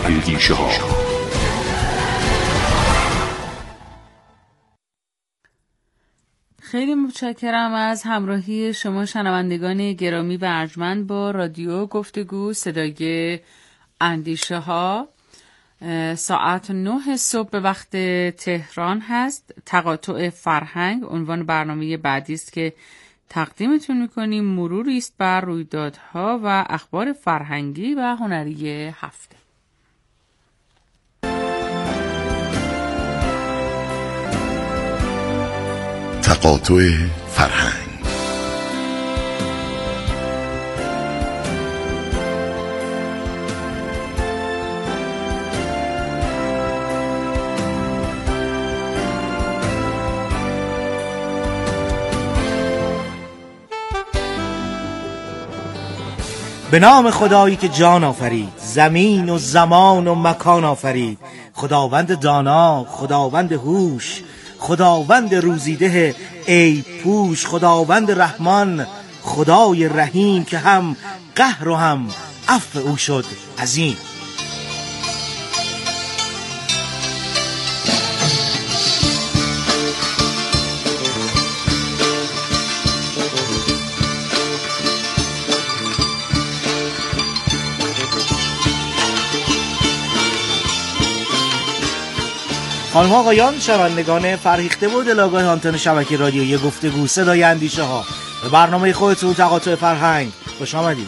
اندیشه ها. خیلی متشکرم از همراهی شما شنوندگان گرامی و ارجمند با رادیو گفتگو صدای اندیشه ها. ساعت 9 صبح به وقت تهران هست. تقاطع فرهنگ عنوان برنامه بعدی است که تقدیمتون میکنیم. مروری است بر رویدادها و اخبار فرهنگی و هنری هفته. تقاطع فرهنگ. به نام خدایی که جان آفرید، زمین و زمان و مکان آفرید، خداوند دانا، خداوند هوش، خداوند روزیده ای پوش، خداوند رحمان، خدای رحیم که هم قهر و هم عفو او شد عظیم. خانم آقایان، شنوندگان فرهیخته و دلاگاه آنتن شبکه رادیویی گفتگو صدای اندیشه ها، به برنامه خودتون تقاطع فرهنگ خوش آمدید.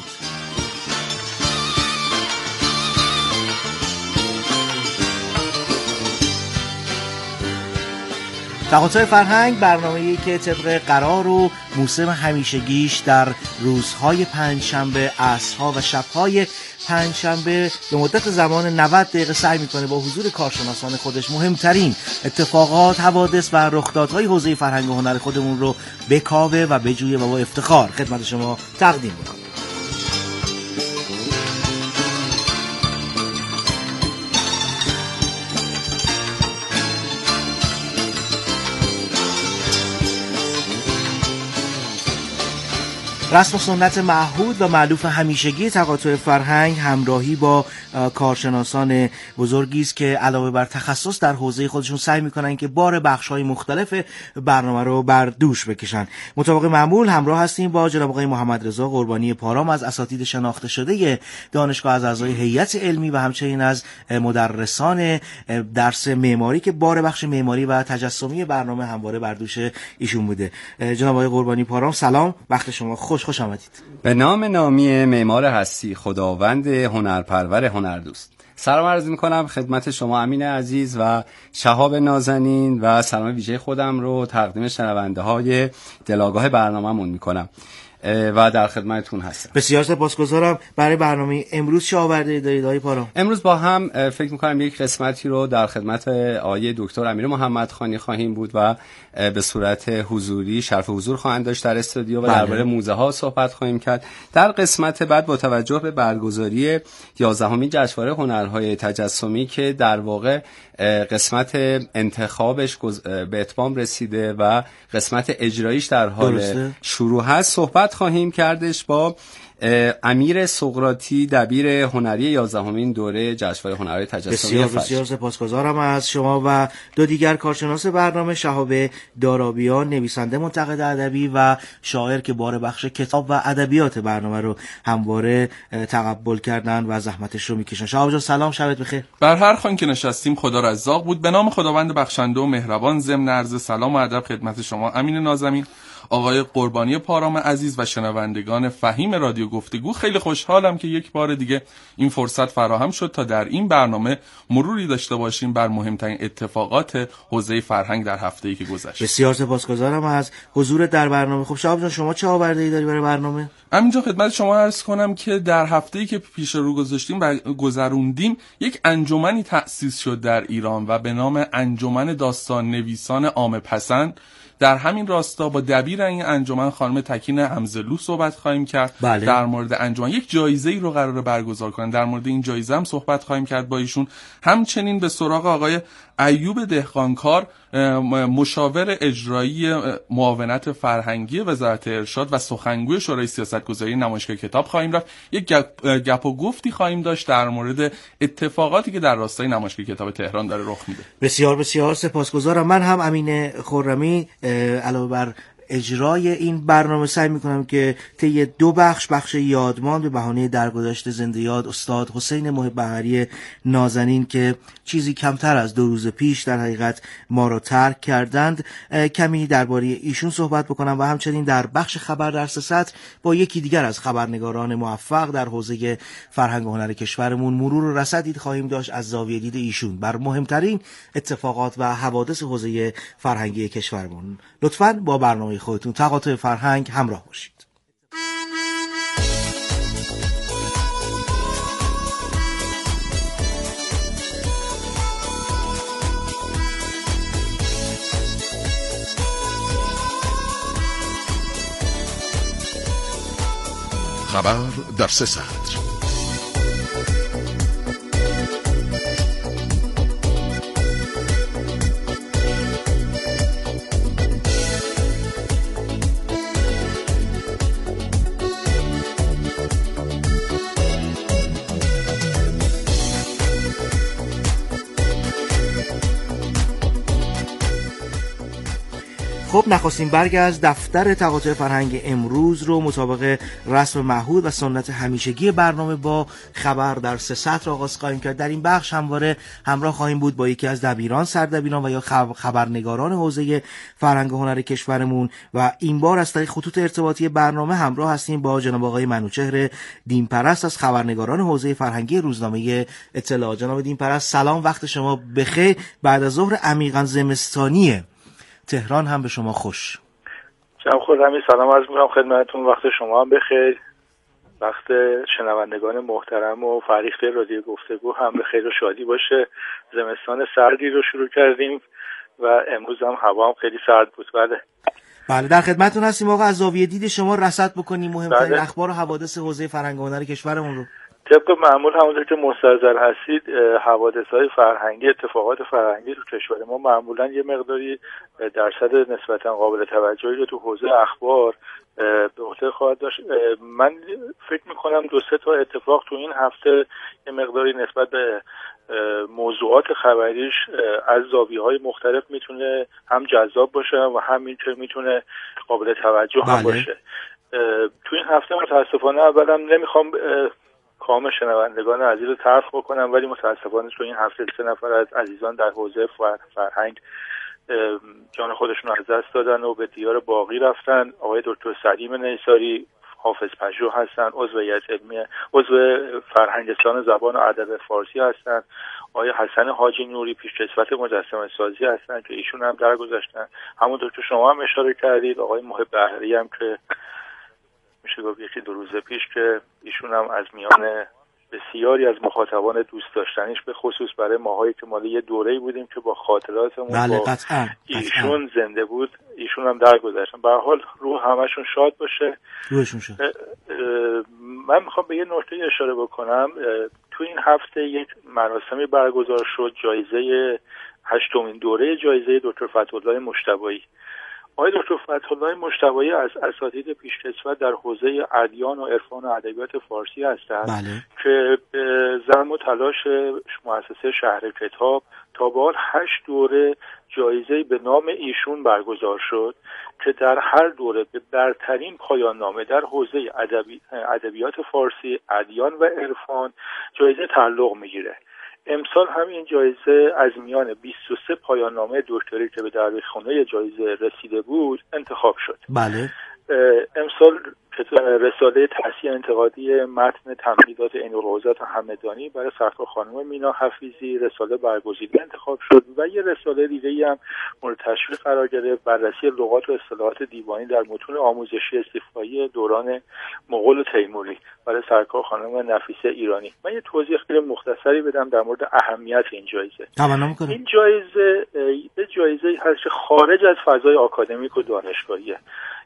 تقاطع فرهنگ برنامه‌ای که طبق قرار و موسم همیشگیش در روزهای پنجشنبه، عصرها و شبهای پنجشنبه به مدت زمان 90 دقیقه سعی میکنه با حضور کارشناسان خودش مهمترین اتفاقات، حوادث و رخدادهای حوزه فرهنگ و هنر خودمون رو بکاوه و بجویه و با افتخار خدمت شما تقدیم میکنه. رسم و سنت معهود و مألوف همیشگی تقاطع فرهنگ همراهی با کارشناسان بزرگی است که علاوه بر تخصص در حوزه خودشون سعی میکنن که بار بخش‌های مختلف برنامه رو بر دوش بکشن. مطابق معمول همراه هستیم با جناب آقای محمد رضا قربانی پارام از اساتید شناخته شده دانشگاه، از اعضای هیئت علمی و همچنین از مدرسان درس معماری که بار بخش معماری و تجسمی برنامه همواره بر دوش ایشون بوده. جناب آقای قربانی پارام، سلام، وقت شما خوش آمدید. به نام نامی معمار هستی، خداوند هنرپرور هنردوست، سلام عرض می‌کنم خدمت شما امین عزیز و شهاب نازنین و سلام ویژه خودم رو تقدیم شنونده‌های دلاگاه برنامه‌مون می‌کنم و در خدمتتون هستم. بسیار سپاسگزارم. برای برنامه امروز چه آورده دارید آقای پارام؟ امروز با هم فکر می‌کنم یک قسمتی رو در خدمت آقای دکتر امیر محمدخانی خواهیم بود و به صورت حضوری شرف حضور خواهند داشت در استودیو و درباره موزه‌ها صحبت خواهیم کرد. در قسمت بعد با توجه به برگزاری 11مین جشنواره هنرهای تجسمی که در واقع قسمت انتخابش به اتمام رسیده و قسمت اجراییش در حال شروع هست، صحبت خواهیم کردش با امیر سقراطی، دبیر هنری 11مین دوره جشنواره هنرهای تجسمی. بسیار سپاسگزارم از شما و دو دیگر کارشناس برنامه، شهاب دارابیان، نویسنده منتقد ادبی و شاعر که بار بخش کتاب و ادبیات برنامه رو همواره تقبل کردن و زحمتش رو میکشن. شهاب جان سلام، شبت بخیر. بر هر خوان که نشستیم خدا رزاق بود. به نام خداوند بخشنده و مهربان، ضمن عرض سلام و ادب خدمت شما امین نازنین، آقای قربانی پارام عزیز و شنوندگان فهیم رادیو گفتگو. خیلی خوشحالم که یک بار دیگه این فرصت فراهم شد تا در این برنامه مروری داشته باشیم بر مهمترین اتفاقات حوزه فرهنگ در هفته‌ای که گذشت. بسیار سپاسگزارم از حضورت در برنامه. خب شهاب جان، شما چه آورده‌ای داری برای برنامه؟ همینجا خدمت شما عرض کنم که در هفته‌ای که پیش رو گذاشتیم و گذروندیم، یک انجمنی تأسیس شد در ایران و به نام انجمن داستان نویسان عامه پسند. در همین راستا با دبیر این انجمن خانم تکین حمزه‌لو صحبت خواهیم کرد. در مورد انجمن یک جایزه‌ای رو قراره برگزار کنن، در مورد این جایزه هم صحبت خواهیم کرد با ایشون. همچنین به سراغ آقای ایوب دهقانکار مشاور اجرایی معاونت فرهنگی وزارت ارشاد و سخنگوی شورای سیاستگذاری نمایشگاه کتاب خواهیم رفت. یک گپ و گفتی خواهیم داشت در مورد اتفاقاتی که در راستای نمایشگاه کتاب تهران داره رخ میده. بسیار بسیار سپاسگزارم. من هم امین خرمی علاوه بر اجرای این برنامه سعی میکنم که طی 2 بخش یادمان به بهانه درگذشت زنده یاد استاد حسین محب بهری نازنین که چیزی کمتر از 2 روز پیش در حقیقت ما را ترک کردند کمی درباره ایشون صحبت بکنم و همچنین در بخش خبر در 3 سطر با یکی دیگر از خبرنگاران موفق در حوزه فرهنگ و هنر کشورمون مرور و رصدی خواهیم داشت از زاویه دید ایشون بر مهمترین اتفاقات و حوادث حوزه فرهنگی کشورمون. لطفاً با برنامه خودتون تقاطع فرهنگ همراه باشید. خبر در 3 سطر. خب نخواستیم برگ از دفتر تقاطع فرهنگ امروز رو مطابق رسم معهود و سنت همیشگی برنامه با خبر در 3 سطر آغاز خواهیم کرد. در این بخش همواره همراه خواهیم بود با یکی از دبیران، سردبیران و یا خبرنگاران حوزه فرهنگ و هنر کشورمون و این بار از طریق خطوط ارتباطی برنامه همراه هستیم با جناب آقای منوچهر دینپرست از خبرنگاران حوزه فرهنگی روزنامه اطلاع. جناب دینپرست سلام، وقت شما بخیر. بعد از ظهر عمیقاً زمستانی تهران هم به شما خوش. جناب خرمی سلام عرض می‌کنم خدمتتون. وقت شما هم بخیر، وقت شنوندگان محترم و فریخته رادیو گفتگو هم به خیر و شادی باشه. زمستان سردی رو شروع کردیم و امروز هم هوا هم خیلی سرد بود. بله در خدمتتون هستیم آقا. از زاویه دید شما رصد بکنیم مهمترین اخبار و حوادث حوزه فرهنگ و هنر کشورمون رو. طبق معمول همونطور که مستحضر هستید حوادث‌های فرهنگی، اتفاقات فرهنگی تو کشور ما معمولا یه مقداری درصد نسبتا قابل توجهی رو تو حوزه اخبار به عهده خواهد داشت. من فکر می‌کنم 2-3 تا اتفاق تو این هفته یه مقداری نسبت به موضوعات خبریش از زاویه‌های مختلف میتونه هم جذاب باشه و هم میتونه قابل توجه هم باشه. تو این هفته متاسفانه اولا نمیخوام کام شنوندگان عزیز رو طرف بکنم، ولی متاسفانه تو این هفته 3 نفر از عزیزان در حوزه فرهنگ جان خودشون از دست دادن و به دیار باقی رفتن. آقای دکتر سلیم نیساری حافظ پژوه هستن، عضو هیئت علمی عضو فرهنگستان زبان و ادب فارسی هستن. آقای حسن حاجی نوری پیشکسوت مجسمه سازی هستن که ایشون هم درگذشتن. همونطور که شما هم اشاره کردید آقای محب بهری هم که میشه گفت 1-2 روز پیش که ایشون هم از میان بسیاری از مخاطبان دوست داشتنیش به خصوص برای ماهایی که مال یه دوره‌ای بودیم که با خاطراتمون با ایشون زنده بود، ایشون هم درگذشتن. به هر حال روح همشون شاد باشه. روحشون شاد. من میخوام به یه نکته اشاره بکنم. تو این هفته یک مراسمی برگزار شد، جایزه 8مین دوره جایزه دکتر فتح‌الله مجتبی. آقای دکتر فتح‌الله مجتبی از اساتید پیشکسوت در حوزه ادیان و عرفان و ادبیات فارسی هستند که زحم و تلاش مؤسسه شهر کتاب تا به حال 8 دوره جایزه به نام ایشون برگزار شد که در هر دوره به برترین پایان نامه در حوزه ادبیات فارسی، ادیان و عرفان جایزه تعلق میگیره. امسال هم این جایزه از میان 23 پایان نامه دکتری که به دعویخانه جایزه رسیده بود انتخاب شد. بله. امسال رساله تحصیل انتقادی متن تمهیدات عین‌الروضة همدانی برای سرکار خانم مینا حفیظی رساله برگزیده انتخاب شد و یه رساله دیگه‌ای هم مورد تشویق قرار گرفت، بررسی لغات و اصطلاحات دیوانی در متون آموزشی استیفایی دوران مغول و تیموری برای سرکار خانم نفیسه ایرانی. من یه توضیح خیلی مختصری بدم در مورد اهمیت این جایزه. این جایزه به جایزه هست که خارج از فضای آکادمیک و دانشگاهیه.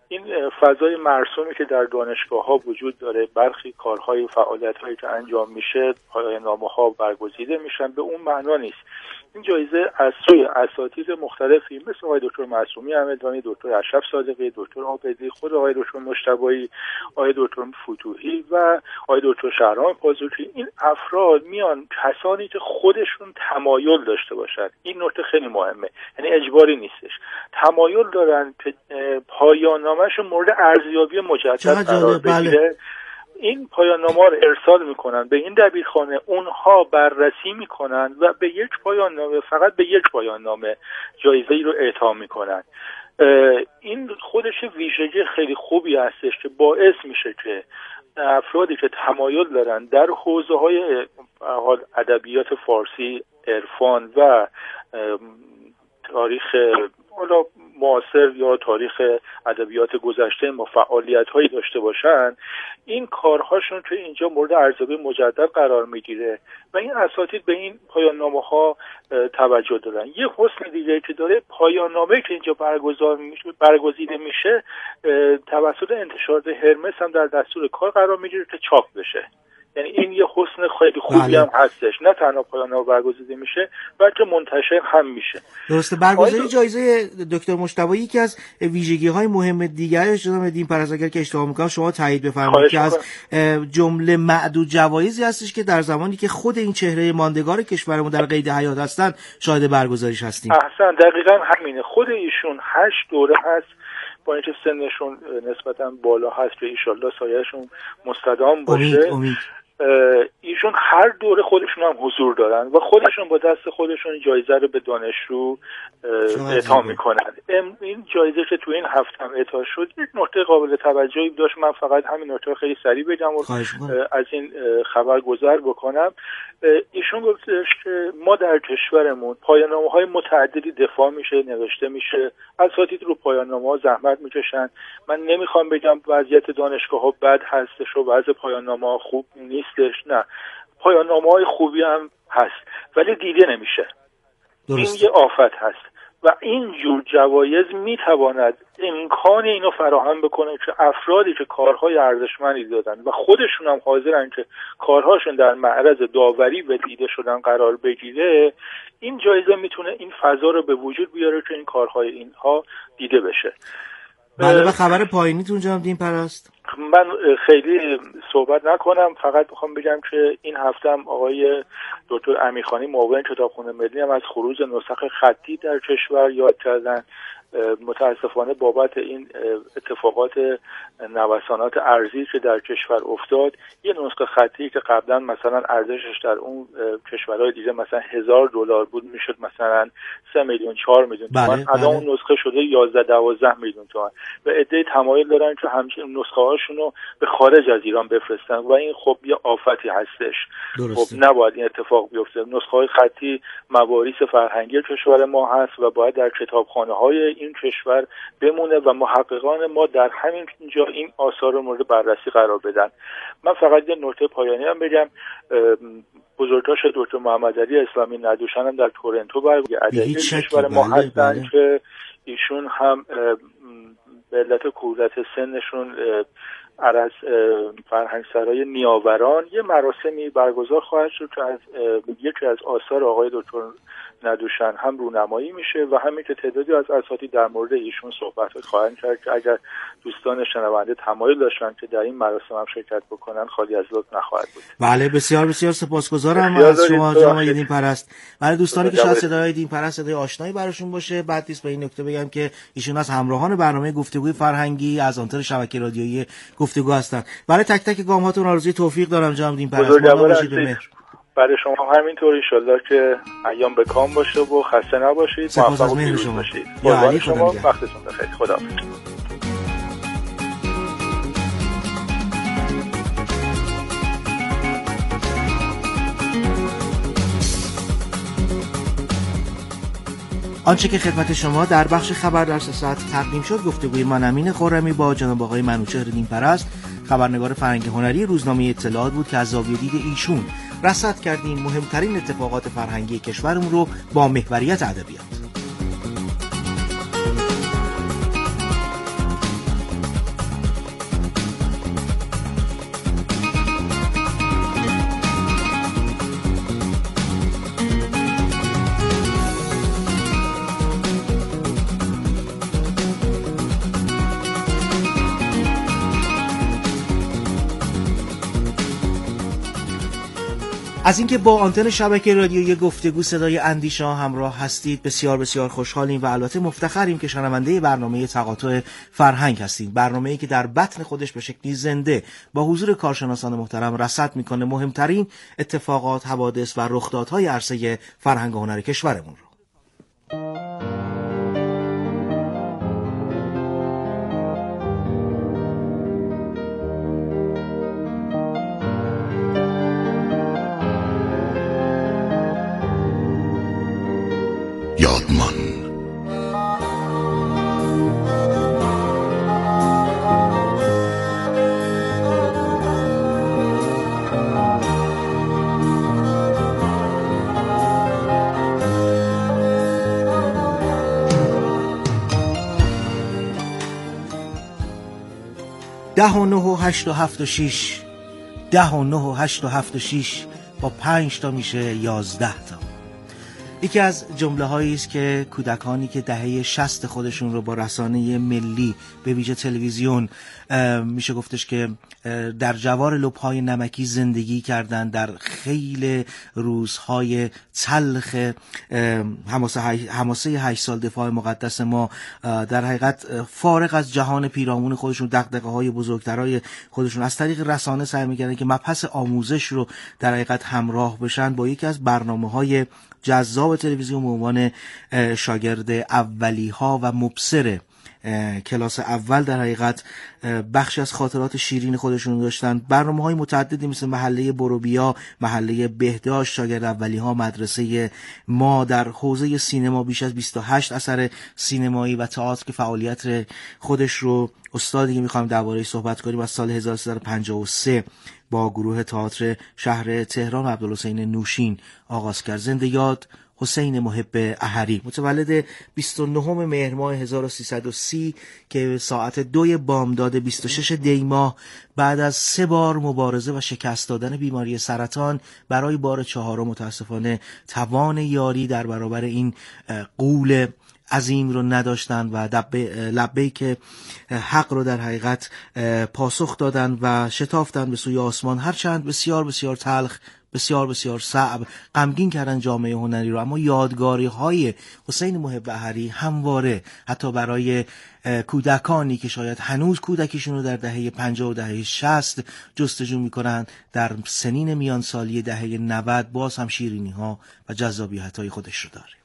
این فضای مرسومی که در دانشگاه‌ها وجود داره، برخی کارهای فعالیت‌هایی که انجام میشه، پایان‌نامه‌ها برگزیده میشن، به اون معنا نیست. این جایزه از سوی اساتید مختلفی مثل آقای دکتر معصومی همدانی، دکتر اشرف صادقی، دکتر عابدی، خود آقای دکتر مجتبی، آقای دکتر فتوحی و آقای دکتر شهرام پازوکی، این افراد میان کسانی که خودشون تمایل داشته باشن. این نکته خیلی مهمه، یعنی اجباری نیستش، تمایل دارن که پایان‌نامه‌شون مورد ارزیابی مجدد قرار بگیره. این پایان‌نامه‌ها رو ارسال میکنن به این دبیرخانه، اونها بررسی میکنن و به یک پایان‌نامه، فقط به یک پایان‌نامه جایزه‌ای رو اعطا میکنن. این خودش ویژگی خیلی خوبی هستش که باعث میشه که افرادی که تمایل دارن در حوزه‌های ادبیات فارسی، عرفان و تاریخ معاصر یا تاریخ ادبیات گذشته ما فعالیت‌هایی داشته باشن، این کارهاشون که اینجا مورد ارزیابی مجدد قرار میگیره و این اساتید به این پایان‌نامه‌ها توجه دارن. یه حسن دیگه که داره، پایان‌نامه‌ای که اینجا برگزیده میشه توسط انتشارات هرمس هم در دستور کار قرار میگیره که چاپ بشه. یعنی این یه حسن خیلی خوبی هم هستش، نه تنها پایان‌نامه برگزیده میشه بلکه منتشر هم میشه. درسته. برگزاری جایزه دکتر مجتبی یکی از ویژگی‌های مهم دیگرش جناب دین پرست، اگر که اشتباه می‌کنم شما تایید بفرمایید، که از جمله معدود جوایزی هستش که در زمانی که خود این چهره ماندگار کشورمون در قید حیات هستن شاهد برگزاریش هستیم. احسن، دقیقاً همینه. خود ایشون 8 دوره هست، با اینکه سنشون نسبتاً بالا هست که ان شاءالله سایه‌شون مستدام باشه. امید. ایشون هر دوره خودشون هم حضور دارن و خودشون با دست خودشون جایزه رو به دانشجو اعطا میکنن. این جایزه که تو این هفته هم اعطا شد یک نکته قابل توجهی داشت. من فقط همین نکته خیلی سریع بگم و از این خبر گذر بکنم. ایشون گفتش که ما در کشورمون پایان‌نامه‌های متعددی دفاع میشه، نوشته میشه، اساتید رو پایان‌نامه‌ها زحمت میکشن. من نمیخوام بگم وضعیت دانشگاه‌ها بد هستش و وضع پایان‌نامه‌ها خوب نیستش، نه، پایان‌نامه‌های خوبی هم هست ولی دیده نمیشه. این یه آفت هست و این جور جوایز میتواند امکان اینو فراهم بکنه که افرادی که کارهای ارزشمندی دادن و خودشون هم حاضرن که کارهاشون در معرض داوری و دیده شدن قرار بگیره، این جایزه میتونه این فضا رو به وجود بیاره که این کارهای اینها دیده بشه. بله. و خبر پایینیتون جناب دین پرست؟ من خیلی صحبت نکنم، فقط میخوام بگم که این هفته هم آقای دکتر امیرخانی معاون کتابخانه ملی هم از خروج نسخ خطی در کشور یاد کردن. متاسفانه بابت این اتفاقات نوسانات ارزی که در کشور افتاد، یه نسخه خطی که قبلا مثلا ارزشش در اون کشورهای دیگه مثلا $1000 بود میشد مثلا 3 میلیون 4 میلیون تومان، الان اون نسخه شده 11-12 میلیون تومان و عده‌ای تمایل دارن که همچنین نسخه هاشون رو به خارج از ایران بفرستن و این خب یه آفتی هستش. خب نباید این اتفاق بیفته. نسخه های خطی مواریث فرهنگی کشور ما هست و باید در کتابخانه‌های این کشور بمونه و محققان ما در همین جا این آثار رو مورد بررسی قرار بدن. من فقط یه نکته پایانی هم بگم. بزرگداشت دکتر محمد علی اسلامی ندوشان هم در تورنتو ادبی کشور ما هستن که ایشون هم به علت کودت سنشون از فرهنگسرای نیاوران یه مراسمی برگزار خواهد شد که از یکی از آثار آقای دکتر ندوشن هم رونمایی میشه و همین که تعدادی از اساتید در مورد ایشون صحبت خواهند کرد که اگر دوستان شنونده تمایل داشتن که در این مراسم هم شرکت بکنن خالی از لطف نخواهد بود. بله، بسیار بسیار سپاسگزارم از شما جناب دین پرست. برای دوستانی که شاید صدای دین پرست صدای آشنایی براشون باشه، بعد نیست به این نکته بگم که ایشون از همراهان برنامه گفتگوی فرهنگی از آنتن شبکه رادیویی گفتگو هستند. برای تک تک گام‌هاتون آرزوی توفیق دارم جناب دین پرست. برای شما همینطور، انشالله که ایام به کام باشه و خسته نباشید، موفق و پیروز باشید. قربان شما، وقتتون بخیر. خداحافظ. آنچه که خدمت شما در بخش خبر در 3 ساعت تقدیم شد، گفتگوی من امین خرمی با جناب آقای منوچهر دین پرست، خبرنگار فرهنگی هنری روزنامه اطلاعات بود که از زاویه دید ایشون رصد کردیم مهمترین اتفاقات فرهنگی کشورمون رو با محوریت ادبیات. از اینکه با آنتن شبکه رادیویی گفتگو صدای اندیشه همراه هستید بسیار بسیار خوشحالیم و البته مفتخریم که شنونده برنامه تقاطع فرهنگ هستید. برنامه‌ای که در بطن خودش به شکلی زنده با حضور کارشناسان محترم رصد میکنه مهمترین اتفاقات، حوادث و رخدادهای عرصه فرهنگ و هنر کشورمون رو. یادمان ده و 9 و 8 و 7 و 6 10 و 9 و 8 و 7 و 6 با 5 تا میشه 11 تا. یکی از جمله هایی است که کودکانی که دهه 60 خودشون رو با رسانه ملی به ویژه تلویزیون میشه گفتش که در جوار لب‌های نمکی زندگی کردن، در خیل روزهای تلخ حماسه 8 سال دفاع مقدس ما، در حقیقت فارغ از جهان پیرامون خودشون، دغدغه‌های بزرگترای خودشون، از طریق رسانه سعی می‌کردن که مبحث آموزش رو در حقیقت همراه بشن با یکی از برنامه‌های جذاب تلویزیون به عنوان شاگرد اولی‌ها و مبصر کلاس اول. در حقیقت بخشی از خاطرات شیرین خودشون داشتن. برنامه‌های متعددی مثل محله بروبیا، محله بهداشت، شاگرد اولی‌ها، مدرسه ما، در حوزه سینما بیش از 28 اثر سینمایی و تئاتر که فعالیت خودش رو استادی که می‌خوایم درباره‌اش صحبت کنیم از سال 1353 با گروه تئاتر شهر تهران عبدالحسین نوشین آغاز کرد. زنده یاد حسین محب احری، متولد 29 مهر ماه 1330 که ساعت 2 بامداد 26 دی ماه بعد از 3 بار مبارزه و شکست دادن بیماری سرطان برای بار 4 متاسفانه توان یاری در برابر این غول عظیم رو نداشتن و لبه‌ای که حق رو در حقیقت پاسخ دادن و شتافتن به سوی آسمان، هرچند بسیار بسیار تلخ، بسیار بسیار صعب، غمگین کردن جامعه هنری رو، اما یادگاری های حسین محب احری همواره حتی برای کودکانی که شاید هنوز کودکیشون رو در دهه 50 و دهه 60 جستجو میکنن، در سنین میانسالی دهه 90 باز هم شیرینی ها و جذابیت های خودش رو داره.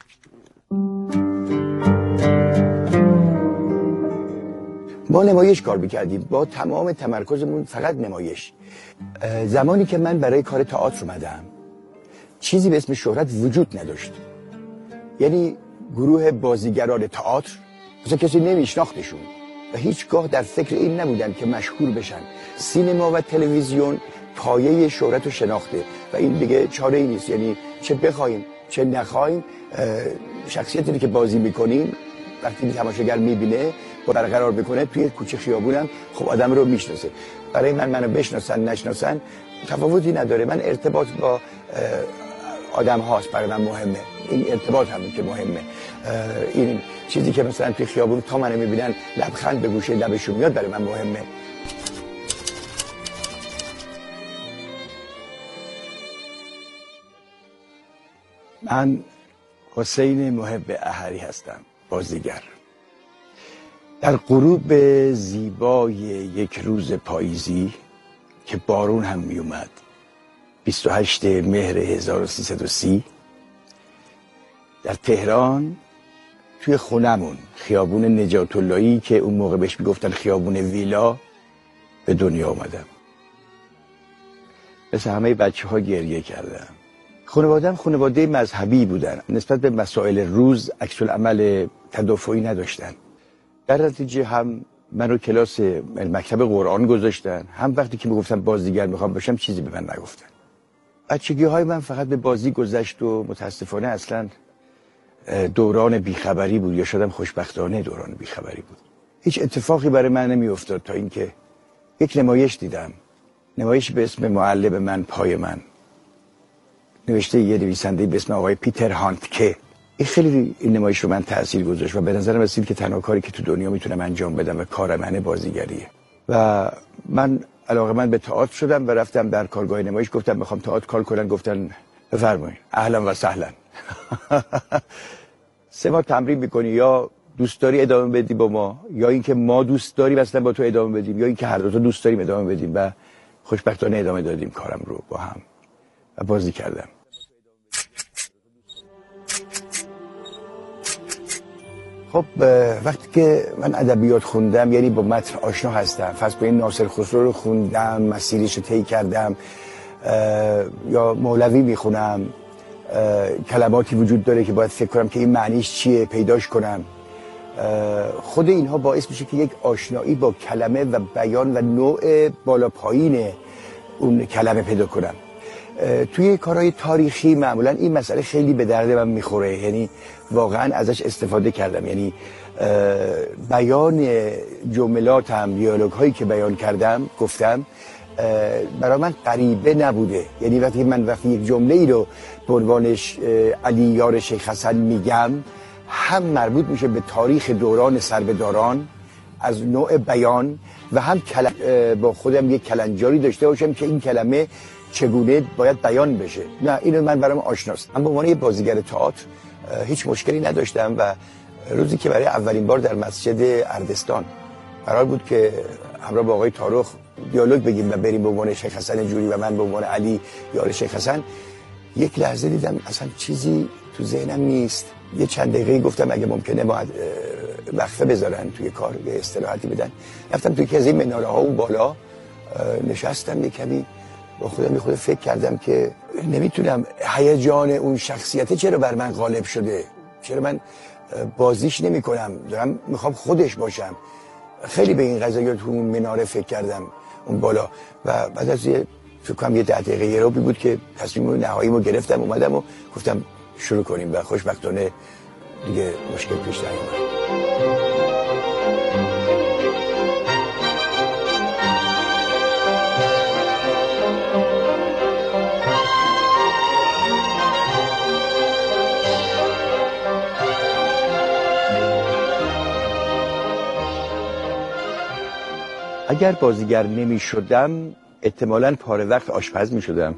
ما نمایش کار میکردیم، با تمام تمرکزمون فقط نمایش. زمانی که من برای کار تئاتر اومدم چیزی به اسم شهرت وجود نداشت. یعنی گروه بازیگران تئاتر مثلا کسی نمیشناختشون و هیچگاه در فکر این نبودن که مشهور بشن. سینما و تلویزیون پایه شهرت و شناخته و این دیگه چاره ای نیست. یعنی چه بخوایم چه نخوایم شخصیتی که بازی میکنیم وقتی تماشاگر میبینه با برقرار بکنه توی کوچه خیابونم خب آدم رو میشناسه. برای منو بشناسن نشناسن تفاوتی نداره. من ارتباط با آدم هاست برای من مهمه. این ارتباط همین که مهمه. این چیزی که مثلا توی خیابون تا منو میبینن لبخند به گوشه لبشون میاد برای من مهمه. من حسین محب احری هستم، بازیگر. در غروب زیبای یک روز پاییزی که بارون هم می اومد 28 مهر 1330 در تهران توی خونمون خیابون نجات اللهی که اون موقع بهش میگفتن خیابون ویلا به دنیا اومدم. مثل همه بچه ها گریه کردم. خانواده‌ام خانواده مذهبی بودن، نسبت به مسائل روز عکس العمل تدافعی نداشتن. در نتیجه هم منو کلاس مکتب قرآن گذاشتن، هم وقتی که میگفتم بازیگر میخوام بشم چیزی به من نگفتن. بچگی های من فقط به بازی گذشت و متاسفانه اصلا دوران بیخبری بود، یا شدم خوشبختانه دوران بیخبری بود. هیچ اتفاقی برای من نمیافتاد تا اینکه یک نمایش دیدم، نمایش به اسم معلم من پای من، نوشته یه نویسنده به اسم آقای پیتر هاندکه. این خیلی این نمایش رو من تأثیر گذاشت و به نظرم رسید که تنها کاری که تو دنیا میتونم انجام بدم و کار من بازیگریه. و من علاقه‌مند به تئاتر شدم و رفتم در کارگاه نمایش، گفتم میخوام تئاتر کار کنم، گفتن بفرمایید اهلا و سهلا. 3 ماه تمرین میکنی، یا دوست داری ادامه بدی با ما، یا اینکه ما دوست داریم اصلا با تو ادامه بدیم، یا اینکه هر دو تا دوست داریم ادامه بدیم. و خوشبختانه ادامه دادیم کارم رو با هم و بازی کردم. خب وقتی که من ادبیات خوندم، یعنی با متن آشنا هستم، فرض کنید ناصر خسرو رو خوندم، مسیرش رو طی کردم، یا مولوی میخونم، کلماتی وجود داره که باید فکر کنم که این معنیش چیه، پیداش کنم. خود اینها باعث میشه که یک آشنایی با کلمه و بیان و نوع بالا پایین اون کلمه پیدا کنم. توی کارهای تاریخی معمولا این مسئله خیلی به درد من میخوره، یعنی واقعا ازش استفاده کردم. یعنی بیان جملاتم، دیالوگ هایی که بیان کردم، گفتم، برای من غریبه نبوده. یعنی وقتی یک جمله ای رو به عنوانش علی یار شیخ حسن میگم، هم مربوط میشه به تاریخ دوران سربداران از نوع بیان، و هم با خودم یک کلنجاری داشته باشم که این کلمه چگونه باید بیان بشه. نه، اینو من برام آشناست. من به عنوان یک بازیگر تئاتر هیچ مشکلی نداشتم و روزی که برای اولین بار در مسجد اردستان قرار بود که همراه با آقای تارخ دیالوگ بگیم و بریم به عنوان شیخ حسن جوری و من به عنوان علی یار شیخ حسن، یک لحظه دیدم اصلا چیزی تو ذهنم نیست. یه چند دقیقه گفتم اگه ممکنه ما وقفه بذارن توی کار، یه استراحتی بدن. رفتم توی از این مناره ها اون بالا نشستم، یه کمی با خودم یه خود فکر کردم که نمیتونم، هیجان اون شخصیته چرا بر من غالب شده، چرا من بازیش نمی کنم، دارم میخوام خودش باشم. خیلی به این قضیه تو اون مناره فکر کردم اون بالا و بعد از فکر کنم یه 10 دقیقه یه روبی بود که تصمیم نهاییمو گرفتم، اومدم و گفتم شروع کنیم و خوشبختانه دیگه مشکل پیش نیومد. اگر بازیگر نمی شدم احتمالاً پاره وقت آشپز می شدم.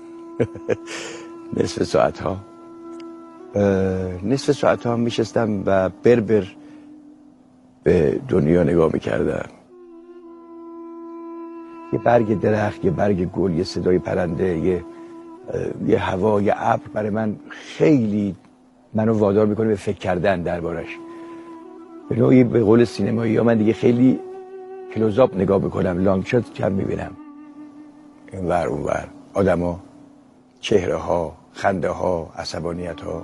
نصف ساعت ها می شستم و بربر به دنیا نگاه می کردم. یه برگ درخت، یه برگ گل، یه صدای پرنده، یه هوا، یه ابر برای من خیلی منو وادار میکنه به فکر کردن دربارش. به نوعی به قول سینمایی ها من دیگه خیلی کلوزآپ نگاه میکنم، لانگ شات کم میبینم. این ور اون ور آدما، چهره ها، خنده ها، عصبانیت ها.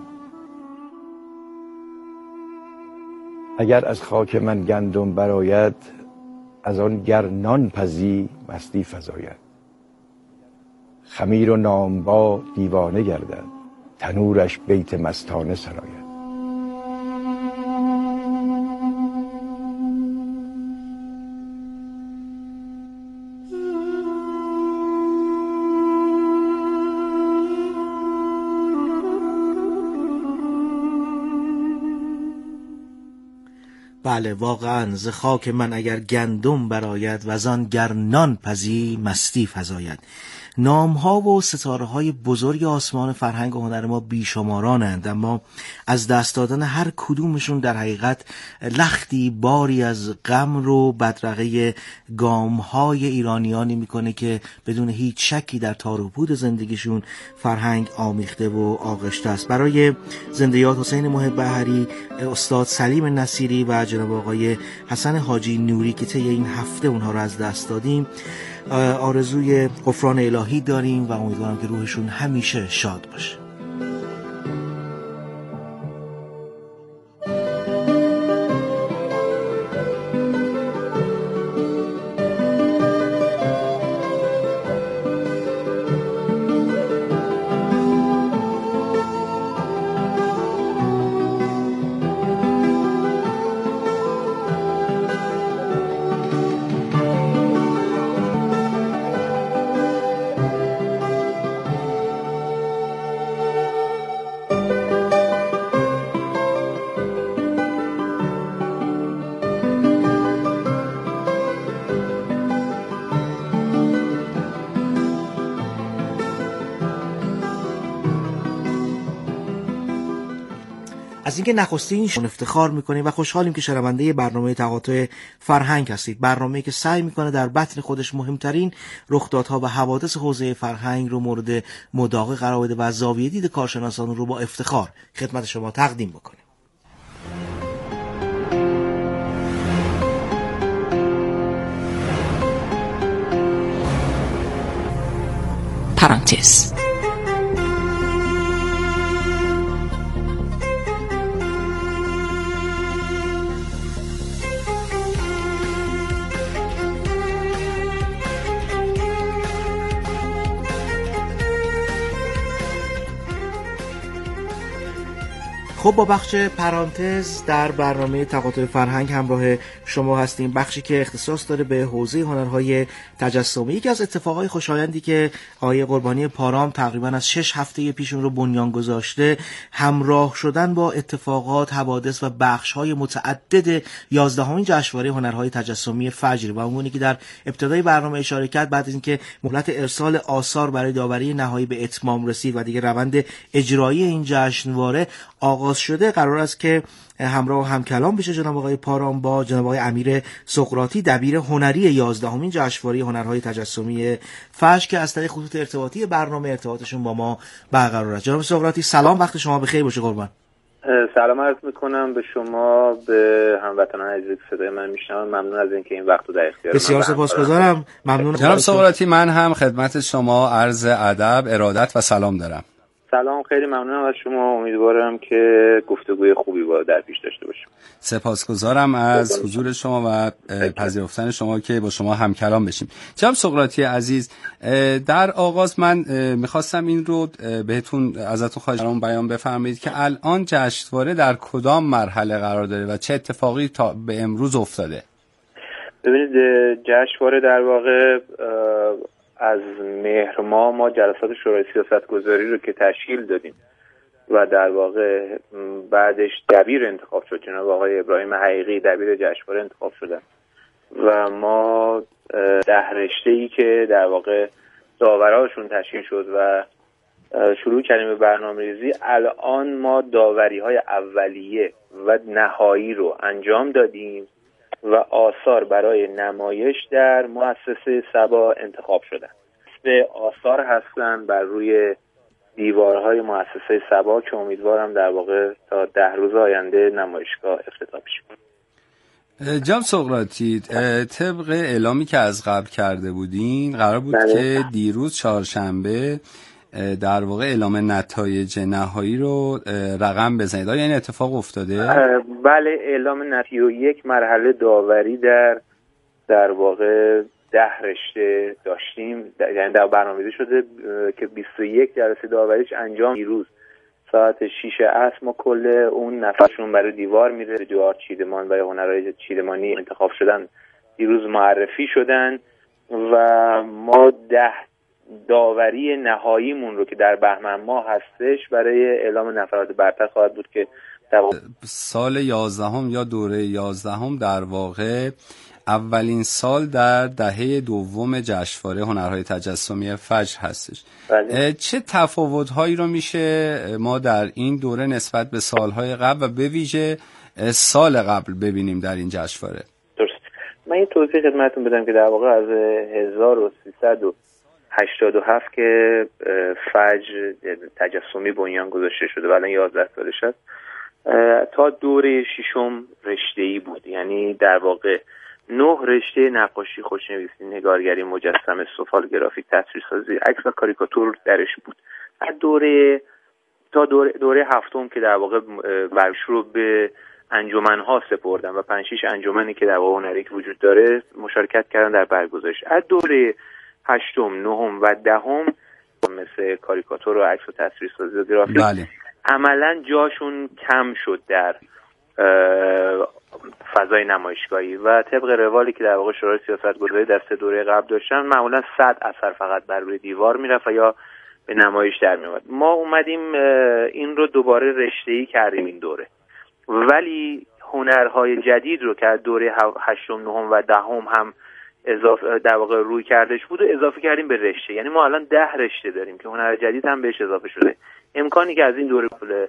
اگر از خاک من گندم برآید، از آن گر نان پزی مستی فزاید. خمیر و نانبا دیوانه گردد، تنورش بیت مستانه سراید. بله، واقعا ز خاک من اگر گندم برآید و زان گر نان پزی مستی فزاید. نام‌ها و ستاره‌های بزرگ آسمان فرهنگ و هنر ما بیشمارانند، اما از دست دادن هر کدومشون در حقیقت لختی باری از غم رو بدرقه گام‌های ایرانیانی میکنه که بدون هیچ شکی در تار و پود زندگیشون فرهنگ آمیخته و آغشته است. برای زنده یاد حسین محب بحری، استاد سلیم نصیری و جناب آقای حسن حاجی نوری که طی این هفته اونها رو از دست دادیم آرزوی غفران الهی داریم و امیدوارم که روحشون همیشه شاد باشه. از اینکه نخستین افتخار میکنیم و خوشحالیم که شنونده برنامه تقاطع فرهنگ هستید. برنامه‌ای که سعی میکنه در بطن خودش مهمترین رخدادها و حوادث حوزه فرهنگ رو مورد مداقه قرار بده و زاویه دید کارشناسان رو با افتخار خدمت شما تقدیم بکنه. پرانتز. خب با بخش پرانتز در برنامه تقاطع فرهنگ همراه شما هستیم. بخشی که اختصاص داره به حوزه هنرهای تجسمی. یکی از اتفاقای خوشایندی که آقای قربانی پارام تقریبا از 6 هفته پیشون رو بنیان گذاشته، همراه شدن با اتفاقات، حوادث و بخش‌های متعدد 11مین جشنواره هنرهای تجسمی فجر و اونی که در ابتدای برنامه اشاره کرد، بعد از اینکه مهلت ارسال آثار برای داوری نهایی به اتمام رسید و دیگه روند اجرایی این جشنواره آغاز شده، قرار است که همراه هم کلام بشه جناب آقای پارام با جناب آقای امیر سقراطی، دبیر هنری 11مین جشنواره هنرهای تجسمی فجر که از طریق خطوط ارتباطی برنامه ارتباطشون با ما برقرار است. جناب سقراطی سلام، وقت شما بخیر باشه قربان. سلام عرض میکنم به شما، به هموطنان عزیز که صدای من میشنون. ممنون از اینکه این وقت رو در اختیار من بسیار سپاسگزارم. ممنون جناب سقراطی. من هم خدمت شما عرض ادب، ارادت و سلام دارم. سلام، خیلی ممنونم از شما. امیدوارم که گفتگوی خوبی با در پیش داشته باشیم. سپاسگزارم از حضور شما و پذیرفتن شما که با شما هم کلام بشیم. جناب سقراطی عزیز، در آغاز من میخواستم این رو بهتون ازتون خواهش کنم بیان بفرمایید که الان جشنواره در کدام مرحله قرار داره و چه اتفاقی تا به امروز افتاده؟ ببینید، جشنواره در واقع از مهر ماه ما جلسات شورای سیاستگذاری رو که تشکیل دادیم و در واقع بعدش دبیر انتخاب شد. جناب آقای ابراهیم حقیقی دبیر جشنواره انتخاب شدن و ما 10 رشته‌ای که در واقع داوراشون تشکیل شد و شروع کردیم به برنامه‌ریزی. الان ما داوری‌های اولیه و نهایی رو انجام دادیم و آثار برای نمایش در مؤسسه سبا انتخاب شدن. به آثار هستن بر روی دیوارهای مؤسسه سبا که امیدوارم در واقع تا 10 روز آینده نمایشگاه افتتاح بشه. جناب سقراطی، طبق اعلامی که از قبل کرده بودین قرار بود که دیروز چهارشنبه در واقع اعلام نتایج نهایی رو رقم بزنید. آیا این اتفاق افتاده؟ بله، اعلام نتایج یک مرحله داوری در واقع 10 رشته داشتیم، یعنی در برنامه‌ریزی شده که 21 جلسه داوریش انجام دیروز ساعت 6 عصر ما کل اون نفرشون برای دیوار میره. جوار چیدمان و هنرهای چیدمانی انتخاب شدن دیروز معرفی شدن و ما 10 داوری نهاییمون رو که در بهمن ماه هستش برای اعلام نفرات برتر خواهد بود که سال 11 یا دوره 11 در واقع اولین سال در دهه دوم جشنواره هنرهای تجسمی فجر هستش. بله. چه تفاوت‌هایی رو میشه ما در این دوره نسبت به سالهای قبل و به ویژه سال قبل ببینیم در این جشنواره؟ درست. من این توضیح خدمتتون بدم که در واقع از 1387 که فجر تجسمی بنیان گذاشته شده و الان 11 سالش است، تا دوره ششم رشته‌ای بود. یعنی در واقع 9 رشته نقاشی، خوشنویسی، نگارگری، مجسمه، سفال، گرافیک، تصویرسازی، عکس و کاریکاتور درش بود. از تا دوره هفتم که در واقع برش رو به انجمن‌ها سپردن و 5-6 انجمنی که در واقع هنری که وجود داره مشارکت کردن در برگزارش. از دوره هشتم، نهم و دهم مثل کاریکاتور و عکس و تصویرسازی و گرافیک بله. عملاً جاشون کم شد در فضای نمایشگاهی و طبق روالی که در واقع شورای سیاستگذاری در 3 دوره قبل داشتن، معمولا 100 اثر فقط بر روی دیوار میرفت یا به نمایش در میومد. ما اومدیم این رو دوباره رشته‌ای کردیم این دوره، ولی هنرهای جدید رو که از دوره 8م، 9م و 10م هم اضافه در واقع روی کردش بود و اضافه کردیم به رشته. یعنی ما الان 10 رشته داریم که هنر جدید هم بهش اضافه شده. امکانی که از این دوره